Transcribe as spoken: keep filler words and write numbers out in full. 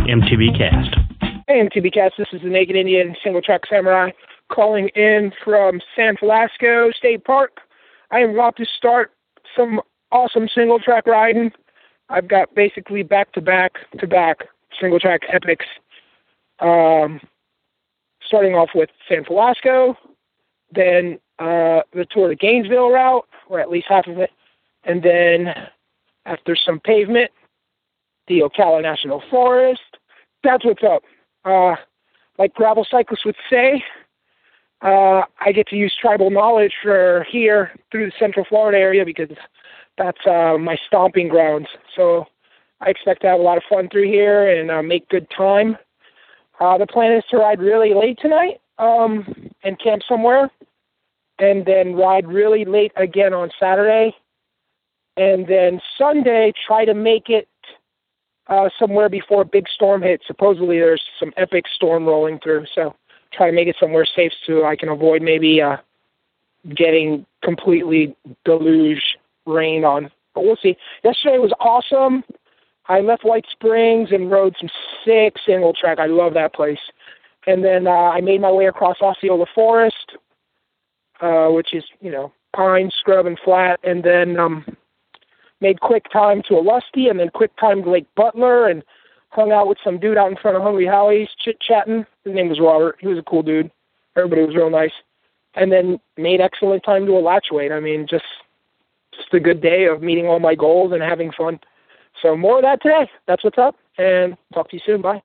M T B Cast. Hey, M T B Cast, this is the Naked Indian Single Track Samurai calling in from San Velasco State Park. I am about to start some awesome single track riding. I've got basically back-to-back to back single track epics. Um, starting off with San Velasco, then uh, the Tour de Gainesville route, or at least half of it, and then after some pavement, the Ocala National Forest. That's what's up. Uh, like gravel cyclists would say, uh, I get to use tribal knowledge for here through the Central Florida area because that's uh, my stomping grounds. So I expect to have a lot of fun through here and uh, make good time. Uh, the plan is to ride really late tonight um, and camp somewhere, and then ride really late again on Saturday, and then Sunday try to make it uh, somewhere before a big storm hits. Supposedly there's some epic storm rolling through, so try to make it somewhere safe so I can avoid maybe uh, getting completely deluge rain on. But we'll see. Yesterday was awesome. I left White Springs and rode some sick single track. I love that place. And then uh, I made my way across Osceola Forest, uh, which is, you know, pine, scrub, and flat. And then um, made quick time to Alusty, and then quick time to Lake Butler, and hung out with some dude out in front of Hungry Howie's, chit-chatting. His name was Robert. He was a cool dude. Everybody was real nice. And then made excellent time to Alachua. I mean, just, just a good day of meeting all my goals and having fun. So more of that today. That's what's up, and talk to you soon. Bye.